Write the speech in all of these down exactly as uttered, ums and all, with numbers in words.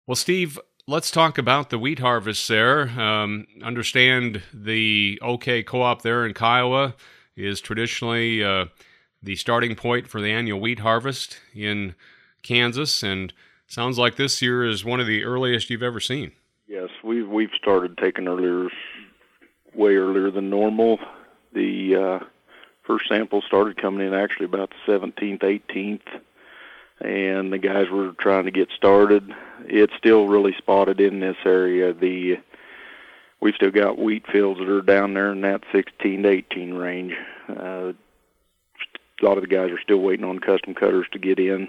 Well, Steve, let's talk about the wheat harvest there. Um, understand the OK Co-op there in Kiowa is traditionally uh, the starting point for the annual wheat harvest in Kansas, and sounds like this year is one of the earliest you've ever seen. Yes, we've we've started taking earlier, way earlier than normal. The uh, first sample started coming in actually about the seventeenth, eighteenth. And the guys were trying to get started. It's still really spotted in this area. The we've still got wheat fields that are down there in that sixteen to eighteen range. Uh, a lot of the guys are still waiting on custom cutters to get in.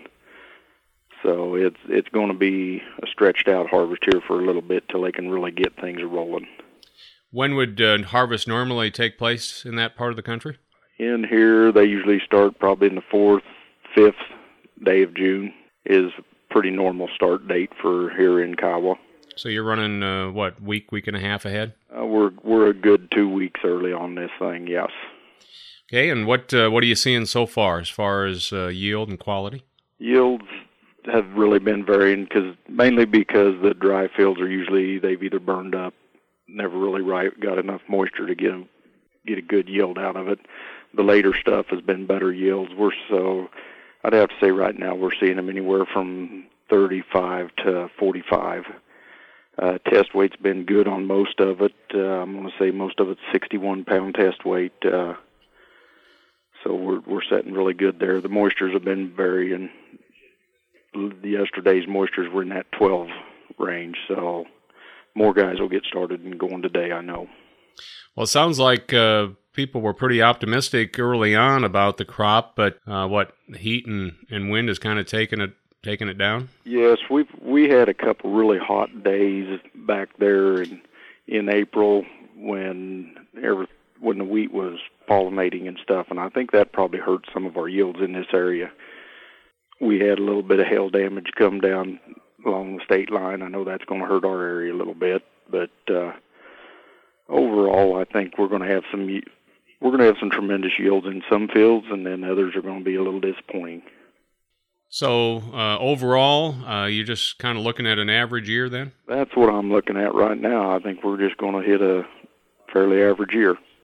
So it's it's going to be a stretched out harvest here for a little bit till they can really get things rolling. When would uh, harvest normally take place in that part of the country? In here, they usually start probably in the fourth, fifth day of June is pretty normal start date for here in Kiowa. So you're running uh, what week, week and a half ahead? Uh, we're we're a good two weeks early on this thing, yes. Okay, and what uh, what are you seeing so far as far as uh, yield and quality? Yields have really been varying, because mainly because the dry fields are usually they've either burned up, never really right, got enough moisture to get a, get a good yield out of it. The later stuff has been better yields. We're so. I'd have to say right now we're seeing them anywhere from thirty-five to forty-five. Uh, test weight's been good on most of it. Uh, I'm going to say most of it's sixty-one pound test weight. Uh, so we're we're setting really good there. The moistures have been varying. Yesterday's moistures were in that twelve range. So more guys will get started and going today, I know. Well, it sounds like uh, people were pretty optimistic early on about the crop, but uh, what heat and, and wind has kind of taken it taken it down. Yes, we've we had a couple really hot days back there in in April when every, when the wheat was pollinating and stuff, and I think that probably hurt some of our yields in this area. We had a little bit of hail damage come down along the state line. I know that's going to hurt our area a little bit, but. Uh, Overall, I think we're going to have some we're going to have some tremendous yields in some fields, and then others are going to be a little disappointing. So uh, overall, uh, you're just kind of looking at an average year then? That's what I'm looking at right now. I think we're just going to hit a fairly average year.